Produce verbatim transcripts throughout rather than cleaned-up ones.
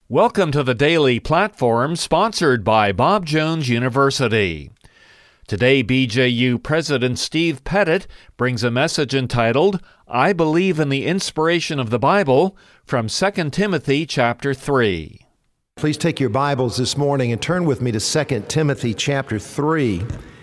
Welcome to the Daily Platform, sponsored by Bob Jones University. Today, B J U President Steve Pettit brings a message entitled, I Believe in the Inspiration of the Bible, from Second Timothy chapter three. Please take your Bibles this morning and turn with me to Second Timothy chapter three.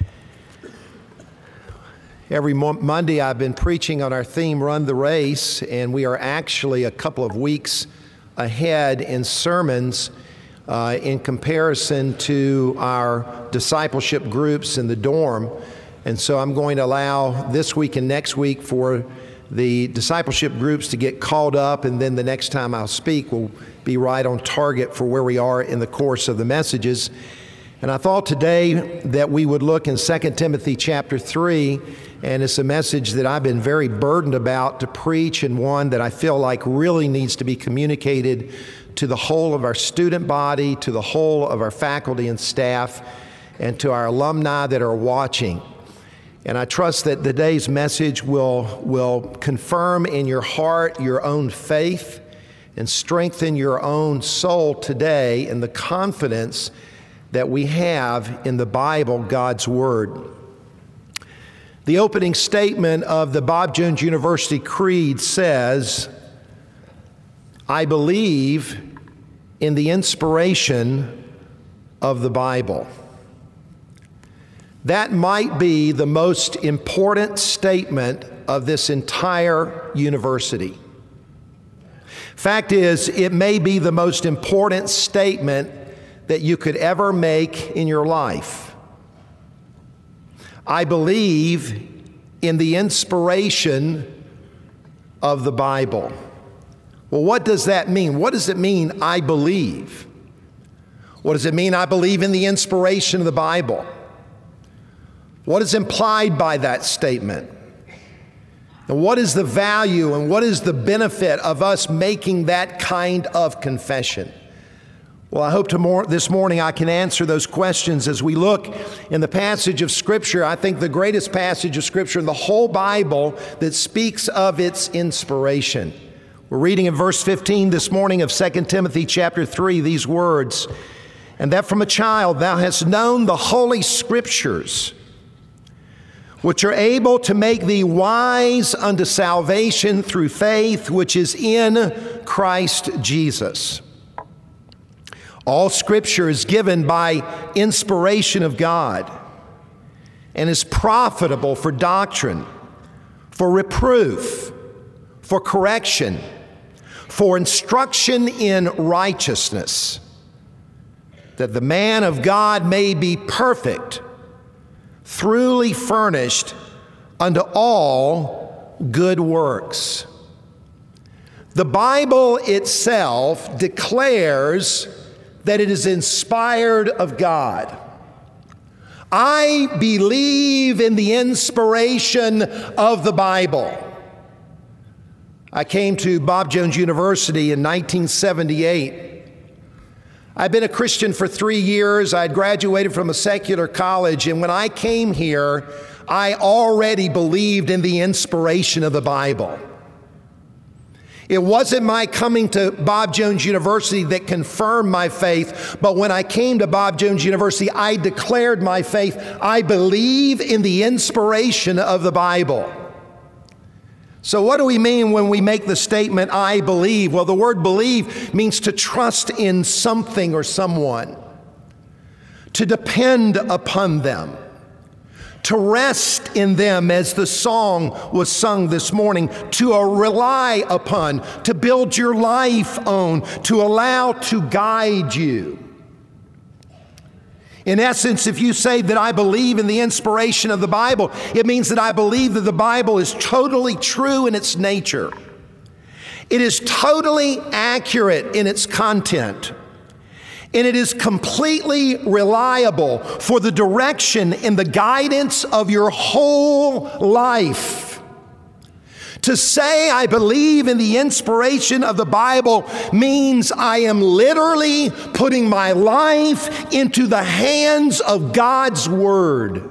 Every mo- Monday I've been preaching on our theme, Run the Race, and we are actually a couple of weeks ahead in sermons uh, in comparison to our discipleship groups in the dorm. And so I'm going to allow this week and next week for the discipleship groups to get called up, and then the next time I'll speak will be right on target for where we are in the course of the messages. And I thought today that we would look in Second Timothy chapter three, and it's a message that I've been very burdened about to preach, and one that I feel like really needs to be communicated to the whole of our student body, to the whole of our faculty and staff, and to our alumni that are watching. And I trust that today's message will, will confirm in your heart your own faith and strengthen your own soul today in the confidence that we have in the Bible, God's Word. The opening statement of the Bob Jones University Creed says, I believe in the inspiration of the Bible. That might be the most important statement of this entire university. Fact is, it may be the most important statement that you could ever make in your life. I believe in the inspiration of the Bible. Well, what does that mean? What does it mean, I believe? What does it mean, I believe in the inspiration of the Bible? What is implied by that statement? And what is the value and what is the benefit of us making that kind of confession? Well, I hope tomorrow, this morning I can answer those questions as we look in the passage of Scripture. I think the greatest passage of Scripture in the whole Bible that speaks of its inspiration. We're reading in verse fifteen this morning of Second Timothy chapter three these words, and that from a child thou hast known the holy Scriptures, which are able to make thee wise unto salvation through faith which is in Christ Jesus. All Scripture is given by inspiration of God and is profitable for doctrine, for reproof, for correction, for instruction in righteousness, that the man of God may be perfect, thoroughly furnished unto all good works. The Bible itself declares that it is inspired of God. I believe in the inspiration of the Bible. I came to Bob Jones University in nineteen seventy-eight. I'd been a Christian for three years. I'd graduated from a secular college, and when I came here, I already believed in the inspiration of the Bible. It wasn't my coming to Bob Jones University that confirmed my faith, but when I came to Bob Jones University, I declared my faith. I believe in the inspiration of the Bible. So what do we mean when we make the statement, I believe? Well, the word believe means to trust in something or someone, to depend upon them, to rest in them, as the song was sung this morning, to uh, rely upon, to build your life on, to allow to guide you. In essence, if you say that I believe in the inspiration of the Bible, it means that I believe that the Bible is totally true in its nature. It is totally accurate in its content. And it is completely reliable for the direction and the guidance of your whole life. To say I believe in the inspiration of the Bible means I am literally putting my life into the hands of God's Word.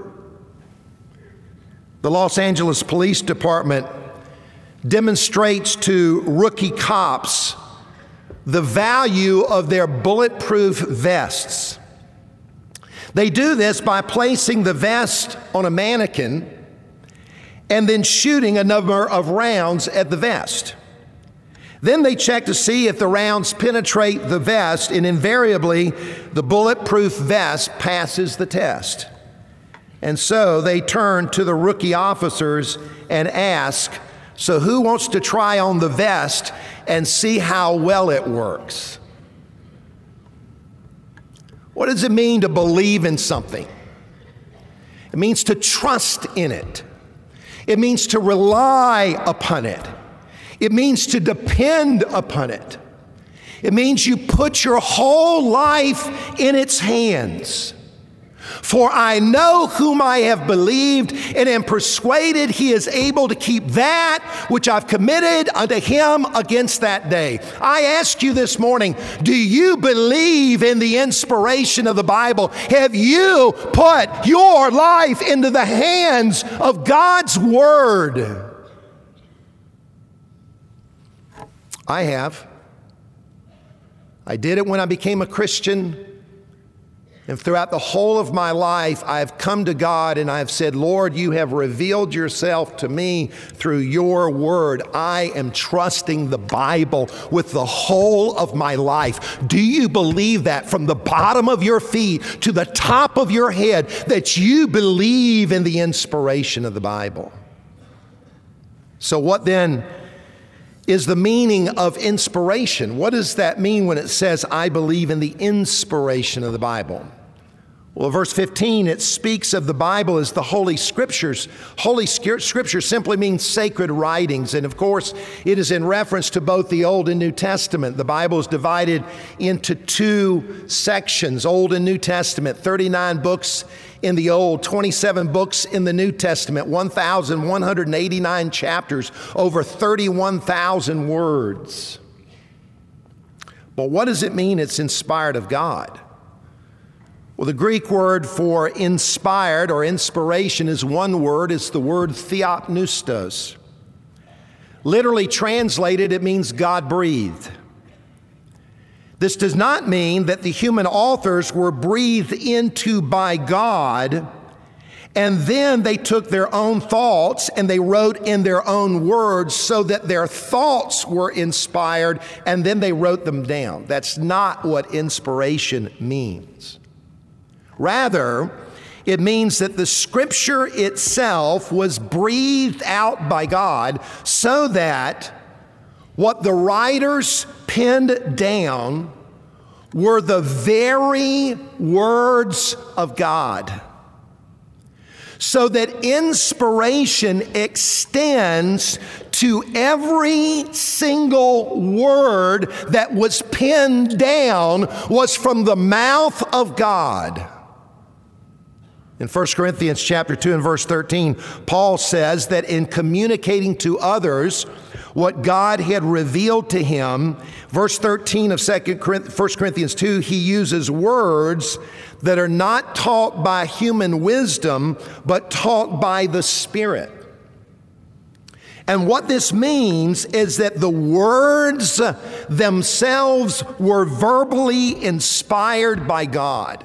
The Los Angeles Police Department demonstrates to rookie cops the value of their bulletproof vests. They do this by placing the vest on a mannequin and then shooting a number of rounds at the vest. Then they check to see if the rounds penetrate the vest, and invariably the bulletproof vest passes the test. And so they turn to the rookie officers and ask, "So who wants to try on the vest and see how well it works?" What does it mean to believe in something? It means to trust in it. It means to rely upon it. It means to depend upon it. It means you put your whole life in its hands. For I know whom I have believed, and am persuaded he is able to keep that which I've committed unto him against that day. I ask you this morning, do you believe in the inspiration of the Bible? Have you put your life into the hands of God's Word? I have. I did it when I became a Christian. And throughout the whole of my life, I have come to God and I have said, "Lord, you have revealed yourself to me through your word. I am trusting the Bible with the whole of my life." Do you believe that from the bottom of your feet to the top of your head, that you believe in the inspiration of the Bible? So what then is the meaning of inspiration? What does that mean when it says, "I believe in the inspiration of the Bible"? Well, verse fifteen, it speaks of the Bible as the Holy Scriptures. Holy Scripture simply means sacred writings. And of course, it is in reference to both the Old and New Testament. The Bible is divided into two sections, Old and New Testament, thirty-nine books in the Old, twenty-seven books in the New Testament, one thousand one hundred eighty-nine chapters, over thirty-one thousand words. But what does it mean it's inspired of God? Well, the Greek word for inspired or inspiration is one word. It's the word theopneustos. Literally translated, it means God breathed. This does not mean that the human authors were breathed into by God and then they took their own thoughts and they wrote in their own words so that their thoughts were inspired and then they wrote them down. That's not what inspiration means. Rather, it means that the Scripture itself was breathed out by God so that what the writers penned down were the very words of God. So that inspiration extends to every single word that was penned down was from the mouth of God. In First Corinthians chapter two and verse thirteen, Paul says that in communicating to others what God had revealed to him, verse thirteen of First Corinthians two, he uses words that are not taught by human wisdom, but taught by the Spirit. And what this means is that the words themselves were verbally inspired by God.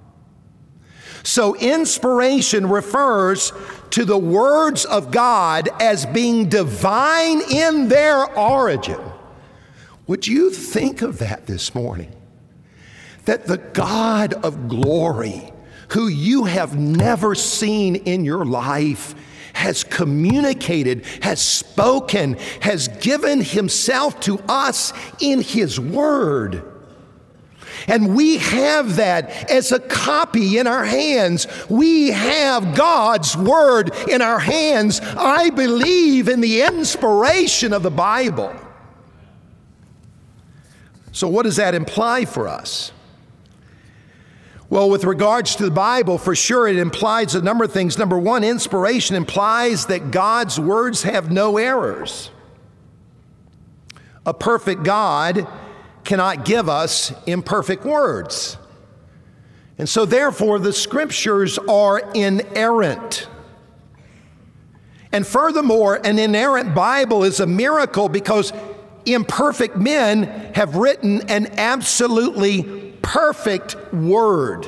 So inspiration refers to the words of God as being divine in their origin. Would you think of that this morning? That the God of glory, who you have never seen in your life, has communicated, has spoken, has given himself to us in his word. And we have that as a copy in our hands. We have God's word in our hands. I believe in the inspiration of the Bible. So what does that imply for us? Well, with regards to the Bible, for sure it implies a number of things. Number one, inspiration implies that God's words have no errors. A perfect God cannot give us imperfect words. And so therefore the Scriptures are inerrant. And furthermore, an inerrant Bible is a miracle because imperfect men have written an absolutely perfect word.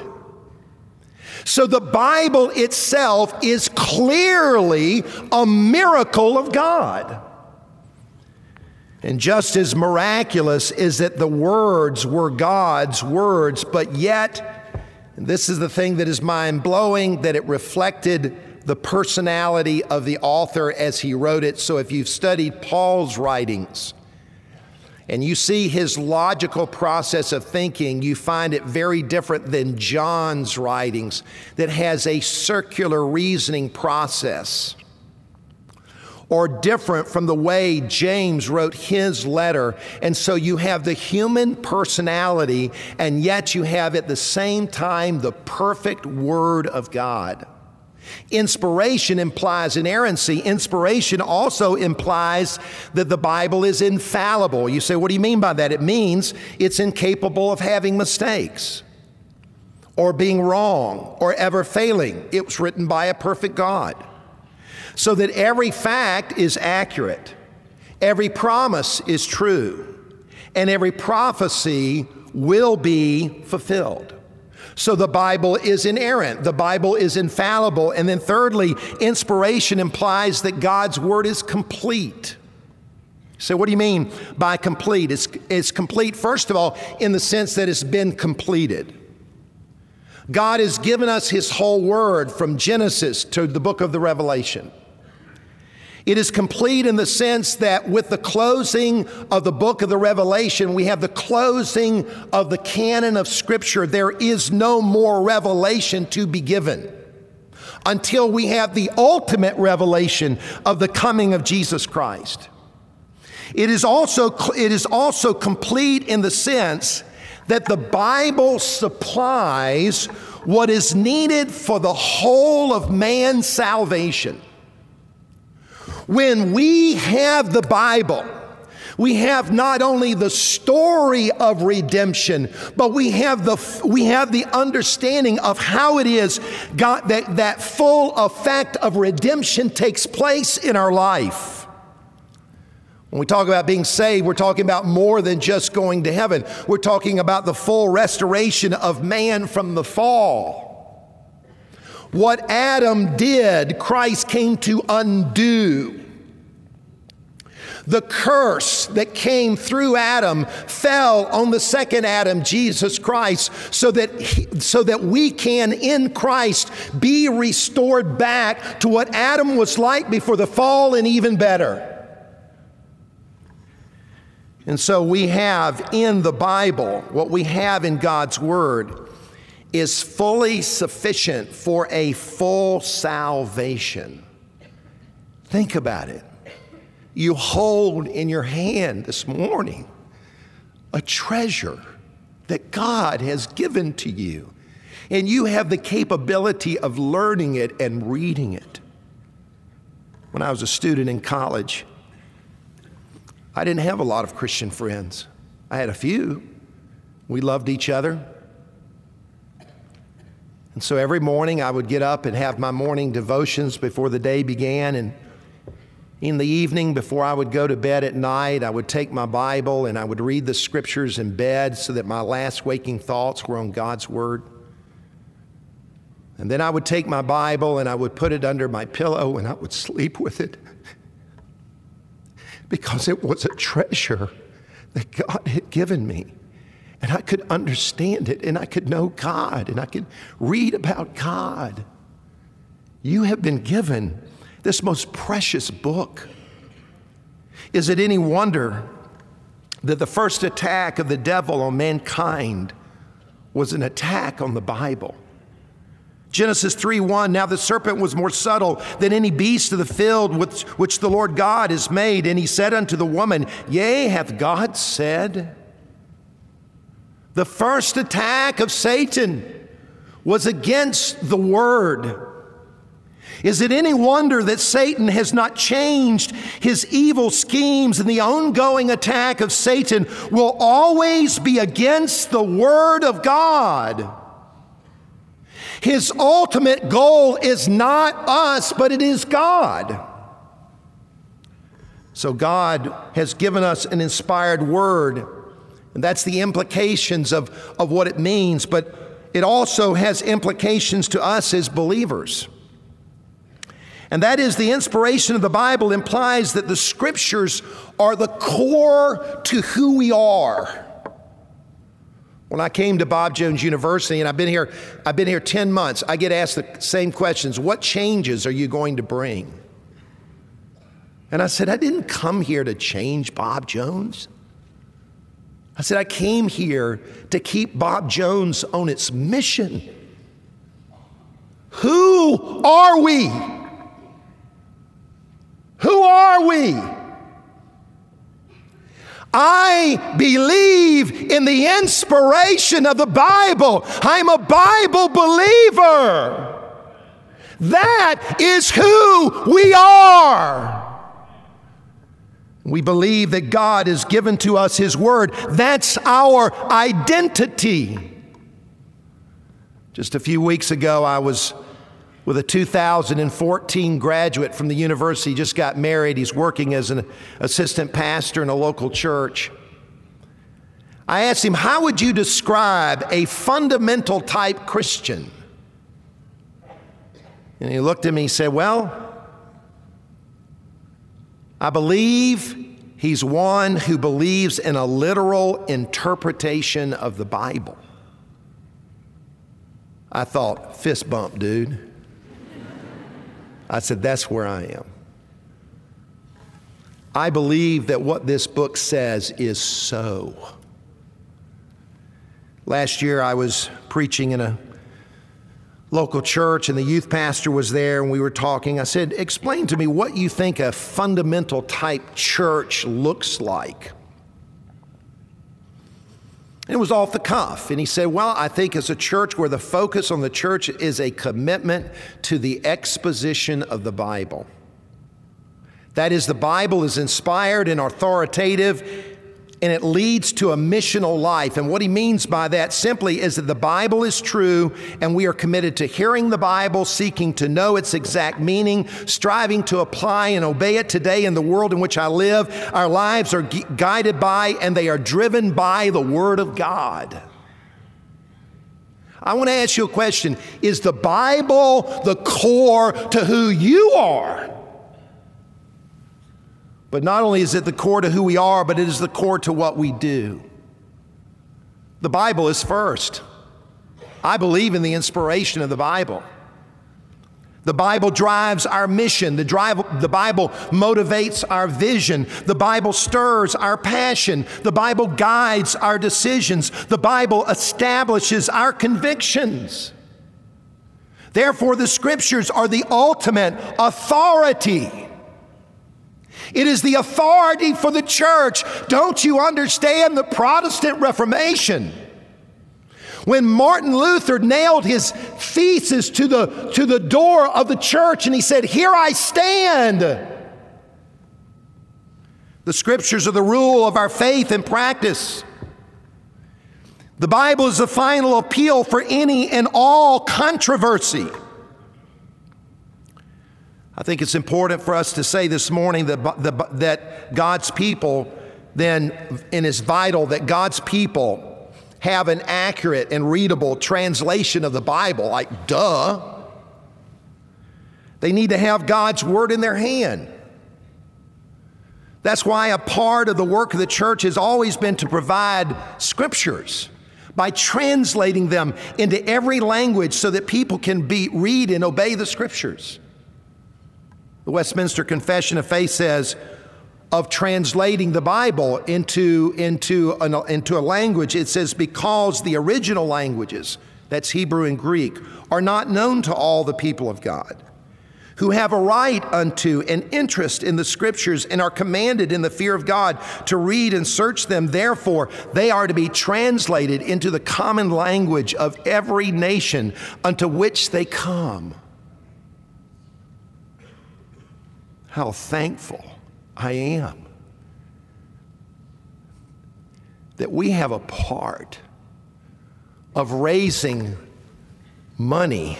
So the Bible itself is clearly a miracle of God. And just as miraculous is that the words were God's words, but yet, and this is the thing that is mind-blowing, that it reflected the personality of the author as he wrote it. So if you've studied Paul's writings and you see his logical process of thinking, you find it very different than John's writings that has a circular reasoning process, or different from the way James wrote his letter. And so you have the human personality, and yet you have at the same time the perfect Word of God. Inspiration implies inerrancy. Inspiration also implies that the Bible is infallible. You say, what do you mean by that? It means it's incapable of having mistakes or being wrong or ever failing. It was written by a perfect God. So that every fact is accurate, every promise is true, and every prophecy will be fulfilled. So the Bible is inerrant, the Bible is infallible. And then thirdly, inspiration implies that God's Word is complete. So what do you mean by complete? It's, it's complete, first of all, in the sense that it's been completed. God has given us His whole Word from Genesis to the book of the Revelation. It is complete in the sense that with the closing of the book of the Revelation, we have the closing of the canon of Scripture. There is no more revelation to be given until we have the ultimate revelation of the coming of Jesus Christ. It is also, it is also complete in the sense that the Bible supplies what is needed for the whole of man's salvation. When we have the Bible, we have not only the story of redemption, but we have the we have the understanding of how it is God, that, that full effect of redemption takes place in our life. When we talk about being saved, we're talking about more than just going to heaven. We're talking about the full restoration of man from the fall. What Adam did, Christ came to undo. The curse that came through Adam fell on the second Adam, Jesus Christ, so that he, so that we can, in Christ, be restored back to what Adam was like before the fall, and even better. And so we have in the Bible, what we have in God's Word is fully sufficient for a full salvation. Think about it. You hold in your hand this morning a treasure that God has given to you, and you have the capability of learning it and reading it. When I was a student in college, I didn't have a lot of Christian friends. I had a few. We loved each other. And so every morning I would get up and have my morning devotions before the day began. And in the evening, before I would go to bed at night, I would take my Bible and I would read the Scriptures in bed so that my last waking thoughts were on God's Word. And then I would take my Bible and I would put it under my pillow and I would sleep with it, because it was a treasure that God had given me. And I could understand it, and I could know God, and I could read about God. You have been given this most precious book. Is it any wonder that the first attack of the devil on mankind was an attack on the Bible? Genesis three one, now the serpent was more subtle than any beast of the field which, which the Lord God has made. And he said unto the woman, yea, hath God said? The first attack of Satan was against the Word. Is it any wonder that Satan has not changed his evil schemes, and the ongoing attack of Satan will always be against the Word of God? His ultimate goal is not us, but it is God. So God has given us an inspired word, and that's the implications of, of what it means, but it also has implications to us as believers. And that is, the inspiration of the Bible implies that the Scriptures are the core to who we are. When I came to Bob Jones University, and I've been here, I've been here ten months, I get asked the same questions. What changes are you going to bring? And I said, I didn't come here to change Bob Jones. I said, I came here to keep Bob Jones on its mission. Who are we? Who are we? I believe in the inspiration of the Bible. I'm a Bible believer. That is who we are. We believe that God has given to us His Word. That's our identity. Just a few weeks ago, I was with a two thousand fourteen graduate from the university, just got married. He's working as an assistant pastor in a local church. I asked him, how would you describe a fundamental type Christian? And he looked at me and said, well, I believe he's one who believes in a literal interpretation of the Bible. I thought, fist bump, dude. I said, that's where I am. I believe that what this book says is so. Last year I was preaching in a local church and the youth pastor was there and we were talking. I said, explain to me what you think a fundamental type church looks like. And it was off the cuff. And he said, well, I think it's a church where the focus on the church is a commitment to the exposition of the Bible. That is, the Bible is inspired and authoritative, and it leads to a missional life. And what he means by that simply is that the Bible is true, and we are committed to hearing the Bible, seeking to know its exact meaning, striving to apply and obey it today in the world in which I live. Our lives are gu- guided by and they are driven by the Word of God. I want to ask you a question. Is the Bible the core to who you are? But not only is it the core to who we are, but it is the core to what we do. The Bible is first. I believe in the inspiration of the Bible. The Bible drives our mission. The, drive, the Bible motivates our vision. The Bible stirs our passion. The Bible guides our decisions. The Bible establishes our convictions. Therefore, the Scriptures are the ultimate authority. It is the authority for the church. Don't you understand the Protestant Reformation? When Martin Luther nailed his thesis to the, to the door of the church and he said, "Here I stand." The Scriptures are the rule of our faith and practice. The Bible is the final appeal for any and all controversy. I think it's important for us to say this morning that, that God's people, then, and it's vital that God's people have an accurate and readable translation of the Bible, like duh. They need to have God's Word in their hand. That's why a part of the work of the church has always been to provide Scriptures by translating them into every language so that people can be, read and obey the Scriptures. The Westminster Confession of Faith says of translating the Bible into, into, an, into a language, it says, because the original languages, that's Hebrew and Greek, are not known to all the people of God, who have a right unto an interest in the Scriptures and are commanded in the fear of God to read and search them. Therefore, they are to be translated into the common language of every nation unto which they come. How thankful I am that we have a part of raising money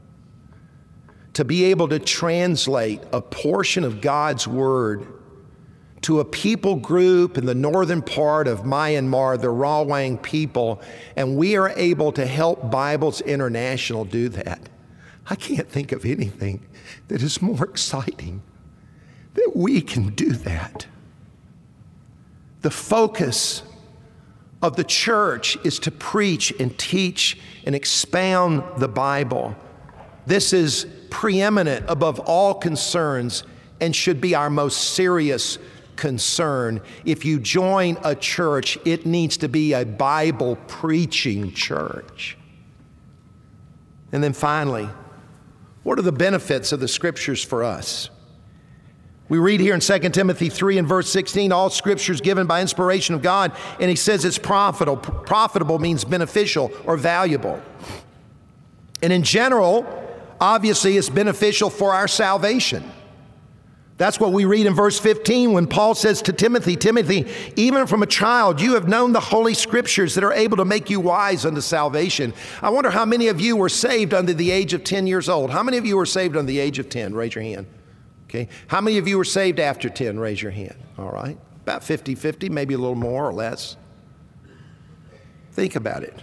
to be able to translate a portion of God's Word to a people group in the northern part of Myanmar, the Rawang people, and we are able to help Bibles International do that. I can't think of anything that is more exciting that we can do that. The focus of the church is to preach and teach and expound the Bible. This is preeminent above all concerns and should be our most serious concern. If you join a church, it needs to be a Bible preaching church. And then finally, what are the benefits of the Scriptures for us? We read here in Second Timothy three and verse sixteen, all Scripture is given by inspiration of God, and he says it's profitable. Profitable means beneficial or valuable. And in general, obviously it's beneficial for our salvation. That's what we read in verse fifteen when Paul says to Timothy, Timothy, even from a child, you have known the Holy Scriptures that are able to make you wise unto salvation. I wonder how many of you were saved under the age of ten years old. How many of you were saved under the age of ten? Raise your hand. Okay. How many of you were saved after ten? Raise your hand. All right. About fifty-fifty, maybe a little more or less. Think about it.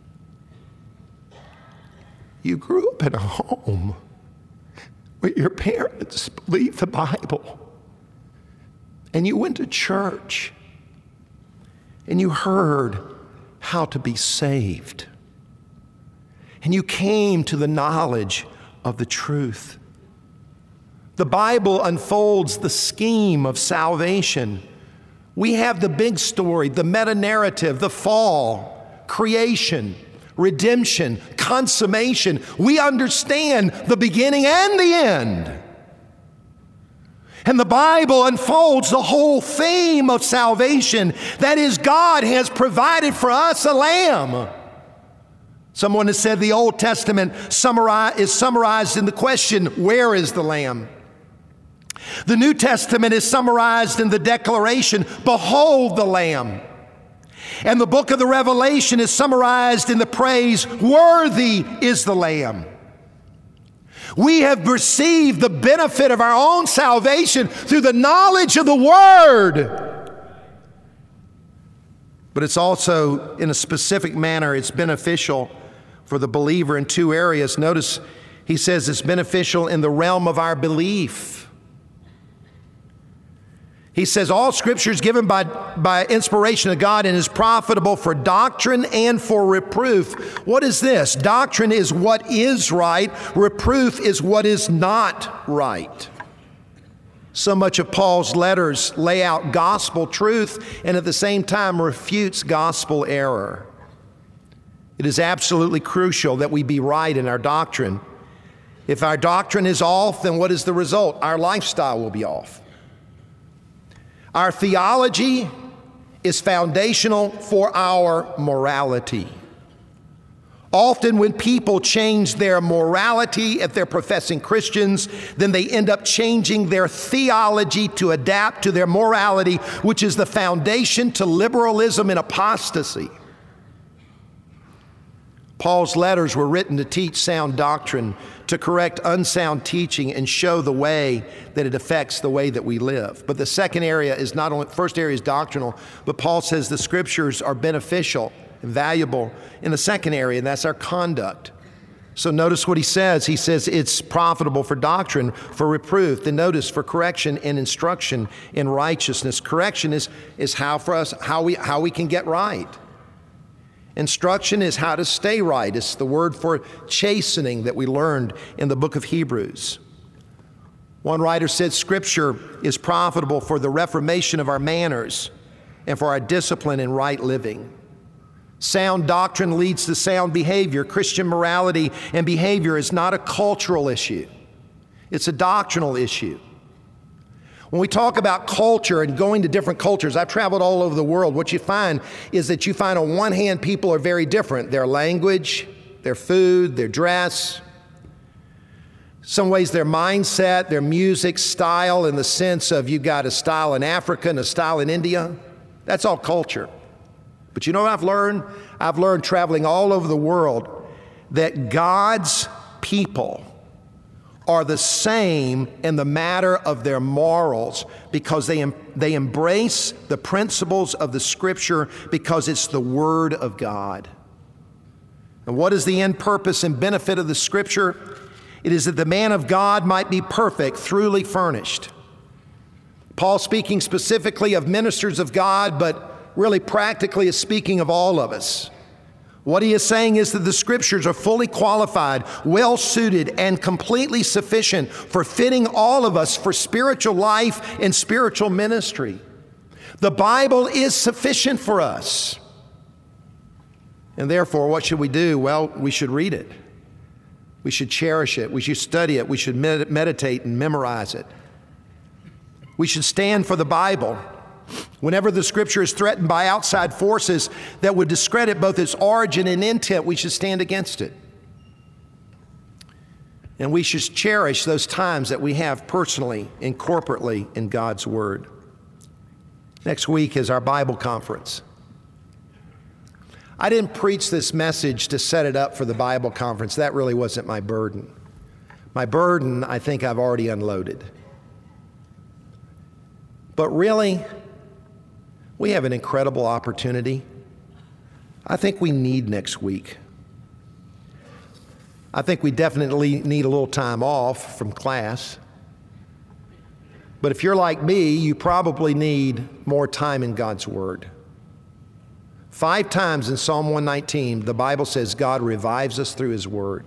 You grew up in a home where your parents believed the Bible, and you went to church, and you heard how to be saved, and you came to the knowledge of the truth. The Bible unfolds the scheme of salvation. We have the big story, the meta-narrative, the fall, creation, redemption, consummation. We understand the beginning and the end. And the Bible unfolds the whole theme of salvation. That is, God has provided for us a lamb. Someone has said the Old Testament summarize, is summarized in the question, where is the lamb? The New Testament is summarized in the declaration, behold the lamb. And the book of the Revelation is summarized in the praise, worthy is the lamb. We have received the benefit of our own salvation through the knowledge of the Word. But it's also, in a specific manner, it's beneficial for the believer in two areas. Notice he says it's beneficial in the realm of our belief. He says all Scripture is given by, by inspiration of God and is profitable for doctrine and for reproof. What is this? Doctrine is what is right. Reproof is what is not right. So much of Paul's letters lay out gospel truth and at the same time refutes gospel error. It is absolutely crucial that we be right in our doctrine. If our doctrine is off, then what is the result? Our lifestyle will be off. Our theology is foundational for our morality. Often when people change their morality, if they're professing Christians, then they end up changing their theology to adapt to their morality, which is the foundation to liberalism and apostasy. Paul's letters were written to teach sound doctrine, to correct unsound teaching, and show the way that it affects the way that we live. But the second area is not only, first area is doctrinal, but Paul says the Scriptures are beneficial and valuable in the second area, and that's our conduct. So notice what he says. He says it's profitable for doctrine, for reproof. Then notice for correction and instruction in righteousness. Correction is, is how for us, how we, how we can get right. Instruction is how to stay right. It's the word for chastening that we learned in the book of Hebrews. One writer said Scripture is profitable for the reformation of our manners and for our discipline in right living. Sound doctrine leads to sound behavior. Christian morality and behavior is not a cultural issue. It's a doctrinal issue. When we talk about culture and going to different cultures, I've traveled all over the world. What you find is that you find on one hand people are very different. Their language, their food, their dress, some ways their mindset, their music style, in the sense of you got a style in Africa and a style in India. That's all culture. But you know what I've learned? I've learned traveling all over the world that God's people are the same in the matter of their morals because they, they embrace the principles of the Scripture because it's the Word of God. And what is the end purpose and benefit of the Scripture? It is that the man of God might be perfect, truly furnished. Paul speaking specifically of ministers of God, but really practically is speaking of all of us. What he is saying is that the Scriptures are fully qualified, well-suited, and completely sufficient for fitting all of us for spiritual life and spiritual ministry. The Bible is sufficient for us. And therefore, what should we do? Well, we should read it. We should cherish it. We should study it. We should med- meditate and memorize it. We should stand for the Bible. Whenever the Scripture is threatened by outside forces that would discredit both its origin and intent, we should stand against it. And we should cherish those times that we have personally and corporately in God's Word. Next week is our Bible conference. I didn't preach this message to set it up for the Bible conference. That really wasn't my burden. My burden, I think I've already unloaded. But really, we have an incredible opportunity. I think we need next week. I think we definitely need a little time off from class. But if you're like me, you probably need more time in God's Word. Five times in Psalm one nineteen, the Bible says God revives us through His Word.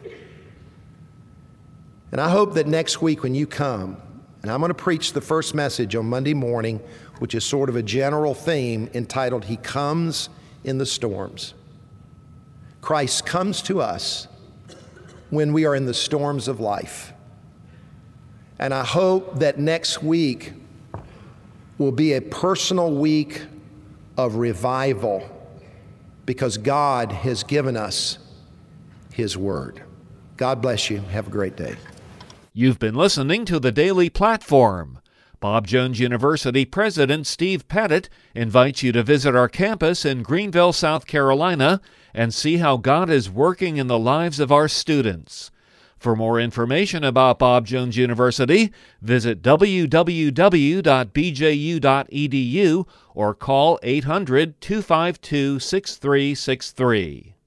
And I hope that next week when you come, and I'm going to preach the first message on Monday morning, which is sort of a general theme entitled, He Comes in the Storms. Christ comes to us when we are in the storms of life. And I hope that next week will be a personal week of revival because God has given us His Word. God bless you. Have a great day. You've been listening to The Daily Platform. Bob Jones University President Steve Pettit invites you to visit our campus in Greenville, South Carolina, and see how God is working in the lives of our students. For more information about Bob Jones University, visit w w w dot b j u dot e d u or call eight hundred, two five two, six three six three.